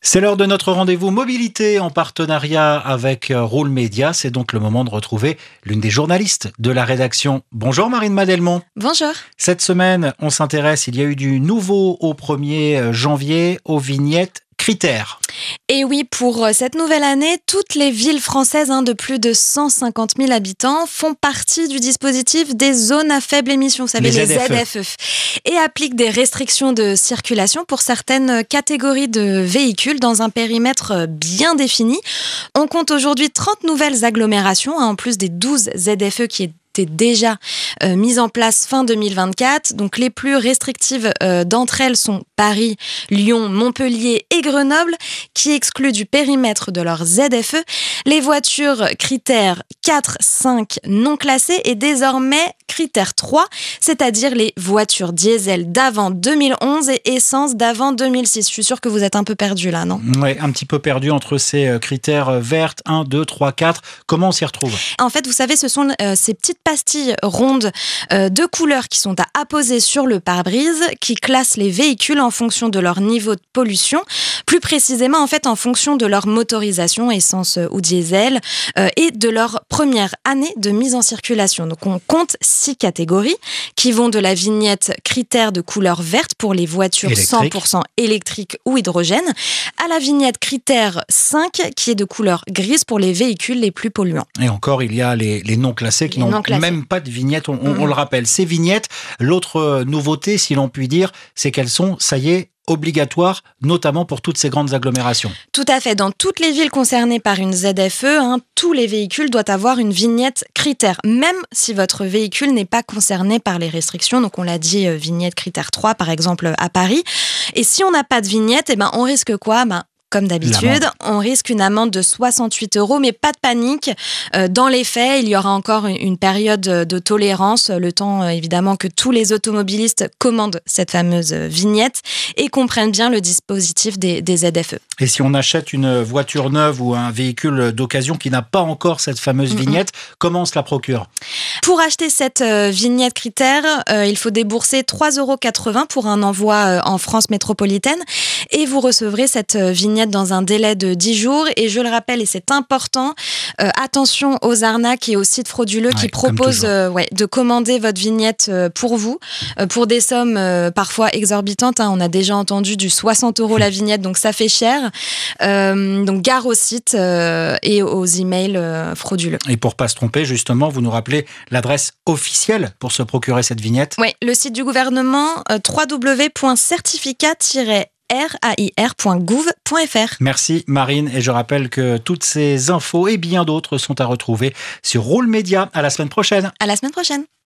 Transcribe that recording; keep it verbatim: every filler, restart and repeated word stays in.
C'est l'heure de notre rendez-vous mobilité en partenariat avec Roule Média. C'est donc le moment de retrouver l'une des journalistes de la rédaction. Bonjour Marine Madelmont. Bonjour. Cette semaine, on s'intéresse, il y a eu du nouveau au premier janvier aux vignettes critères. Et oui, pour cette nouvelle année, toutes les villes françaises hein, de plus de cent cinquante mille habitants font partie du dispositif des zones à faible émission, vous savez, les, les Z F E, et appliquent des restrictions de circulation pour certaines catégories de véhicules dans un périmètre bien défini. On compte aujourd'hui trente nouvelles agglomérations, hein, en plus des douze Z F E qui est déjà euh, mise en place fin deux mille vingt-quatre. Donc les plus restrictives euh, d'entre elles sont Paris, Lyon, Montpellier et Grenoble, qui excluent du périmètre de leur Z F E les voitures critères quatre, cinq non classées et désormais critère trois, c'est-à-dire les voitures diesel d'avant deux mille onze et essence d'avant deux mille six. Je suis sûre que vous êtes un peu perdu là, non ? Oui, un petit peu perdu entre ces critères vertes un, deux, trois, quatre. Comment on s'y retrouve ? En fait, vous savez, ce sont euh, ces petites pastilles rondes euh, de couleurs qui sont à apposer sur le pare-brise, qui classent les véhicules en fonction de leur niveau de pollution, plus précisément en fait en fonction de leur motorisation, essence ou diesel, euh, et de leur première année de mise en circulation. Donc on compte six catégories qui vont de la vignette critère de couleur verte pour les voitures Électrique. cent pour cent électriques ou hydrogène, à la vignette critère cinq qui est de couleur grise pour les véhicules les plus polluants. Et encore, il y a les, les non classés qui Les n'ont non classés. même pas de vignette, on, on, Mmh. on le rappelle. Ces vignettes, l'autre nouveauté, si l'on peut dire, c'est qu'elles sont, ça y est, obligatoires, notamment pour toutes ces grandes agglomérations. Tout à fait. Dans toutes les villes concernées par une Z F E, hein, tous les véhicules doivent avoir une vignette critère, même si votre véhicule n'est pas concerné par les restrictions. Donc on l'a dit, euh, vignette critère trois, par exemple, à Paris. Et si on n'a pas de vignette, eh ben, on risque quoi ? Ben, Comme d'habitude, L'amende. on risque une amende de soixante-huit euros, mais pas de panique. Euh, dans les faits, il y aura encore une période de tolérance, le temps euh, évidemment que tous les automobilistes commandent cette fameuse vignette et comprennent bien le dispositif des, des Z F E. Et si on achète une voiture neuve ou un véhicule d'occasion qui n'a pas encore cette fameuse Mm-mm. vignette, comment on se la procure ? Pour acheter cette euh, vignette critère, euh, il faut débourser trois euros quatre-vingts pour un envoi euh, en France métropolitaine et vous recevrez cette euh, vignette dans un délai de dix jours. Et je le rappelle, et c'est important, euh, attention aux arnaques et aux sites frauduleux Ouais, qui comme proposent toujours. euh, ouais, de commander votre vignette euh, pour vous, euh, pour des sommes euh, parfois exorbitantes. Hein. On a déjà entendu du soixante euros la vignette, donc ça fait cher. Euh, donc gare aux sites euh, et aux emails euh, frauduleux. Et pour pas se tromper, justement, vous nous rappelez l'adresse officielle pour se procurer cette vignette ? Oui, le site du gouvernement, euh, w w w point certificat tiret rair point gouv point f r. Merci Marine, et je rappelle que toutes ces infos et bien d'autres sont à retrouver sur Roule Média. À la semaine prochaine. À la semaine prochaine.